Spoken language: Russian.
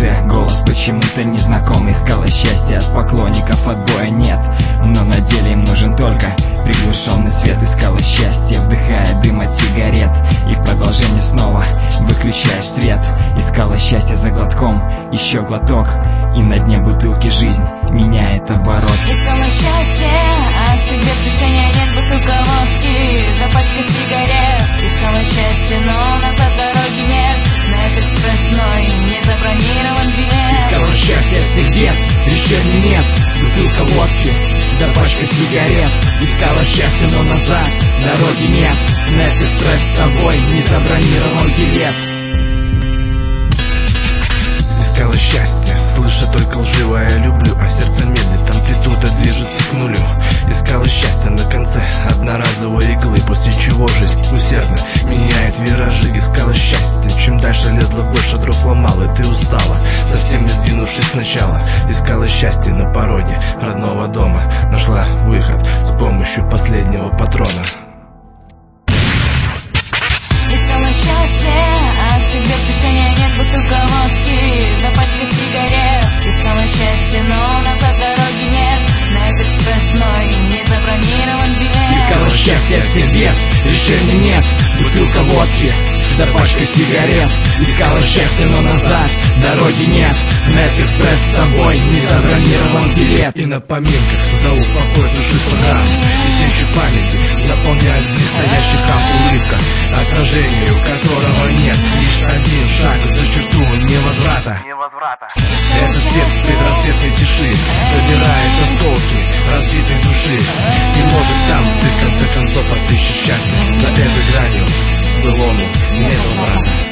конце голос почему-то незнакомый. Искала счастье от поклонников, отбоя нет, но на деле им нужен только приглушенный свет. Искала счастье, вдыхая дым от сигарет, и в продолжение снова выключаешь свет. Искала счастье за глотком, еще глоток, и на дне бутылки жизнь меняет оборот. Искала счастье, а в себе решения нет, бутылка водки, да пачка сигарет. Искала счастье, но назад дороги нет, на этот экспрессной не забронирован билет. Искала счастье от всех бед, решений нет, бутылка водки, да пачка сигарет. Искала счастье, но назад дороги нет, на этот экспресс с тобой не забронирован билет. Искала счастье, слыша только лживое «я люблю», а сердце медлит, амплитуда движется к нулю. Искала счастье на конце одноразовой иглы, после чего жизнь усердно меняет виражи. Искала счастье, чем дальше лезла, больше дров ломала, и ты устала, совсем не сдвинувшись сначала. Искала счастье на пороге родного дома, нашла выход с помощью последнего патрона. Искала счастье, а в себе решения нет, бутылка водки, да пачка сигарет. Искала счастье, но назад дороги нет, на этот экспрессной не забронирован билет. Искала счастье от всех бед, решений нет, бутылка водки, да пачка сигарет. Искала счастье, но назад дороги нет, на этот экспресс с тобой не забронирован билет. И на поминках за упокой души слуга, и свечи памяти наполняют предстоящий храм улыбка, отражению которого нет, лишь один шаг за черту невозврата. Это свет в предрассветной тиши забирает осколки разбитой души, и может там ты в конце концов отыщешь счастье. За этой гранью былому нет возврата.